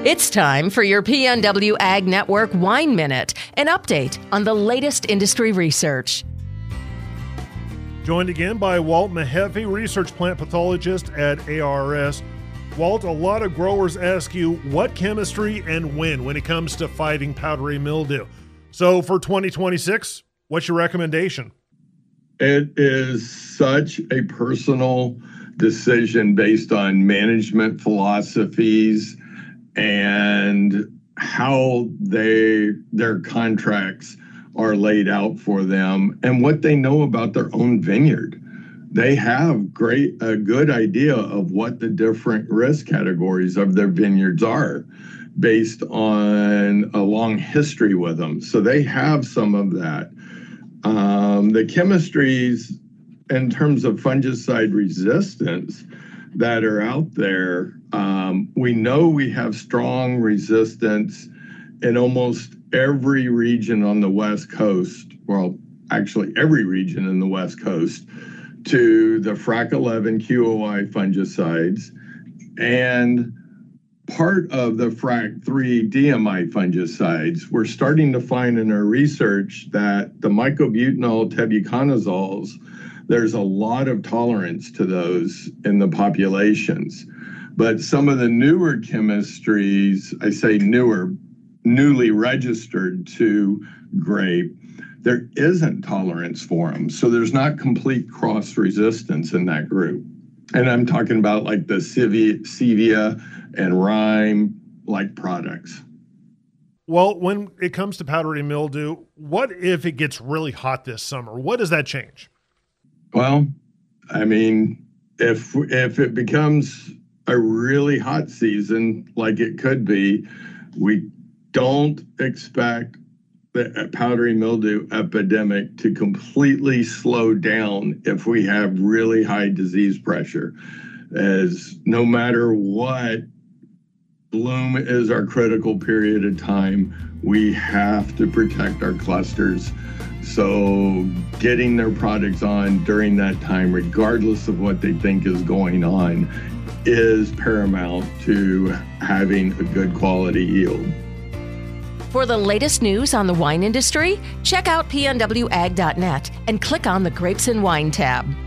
It's time for your PNW Ag Network Wine Minute, an update on the latest industry research. Joined again by Walt Mahaffey, research plant pathologist at ARS. Walt, a lot of growers ask you what chemistry and when it comes to fighting powdery mildew. So for 2026, what's your recommendation? It is such a personal decision based on management philosophies and how their contracts are laid out for them and what they know about their own vineyard. They have a good idea of what the different risk categories of their vineyards are based on a long history with them. So they have some of that. The chemistries in terms of fungicide resistance that are out there, we know we have strong resistance in almost every region on the West Coast, well, actually every region in the West Coast, to the FRAC 11 QOI fungicides and part of the FRAC 3 DMI fungicides. We're starting to find in our research that the mycobutanol tebuconazoles, there's a lot of tolerance to those in the populations. But some of the newer chemistries, I say newer, newly registered to grape, there isn't tolerance for them. So there's not complete cross resistance in that group. And I'm talking about like the Sevia and Rime like products. Well, when it comes to powdery mildew, what if it gets really hot this summer? What does that change? Well, I mean, if it becomes a really hot season like it could be, we don't expect the powdery mildew epidemic to completely slow down if we have really high disease pressure. As no matter what, bloom is our critical period of time. We have to protect our clusters. So getting their products on during that time, regardless of what they think is going on, is paramount to having a good quality yield. For the latest news on the wine industry, check out pnwag.net and click on the Grapes and Wine tab.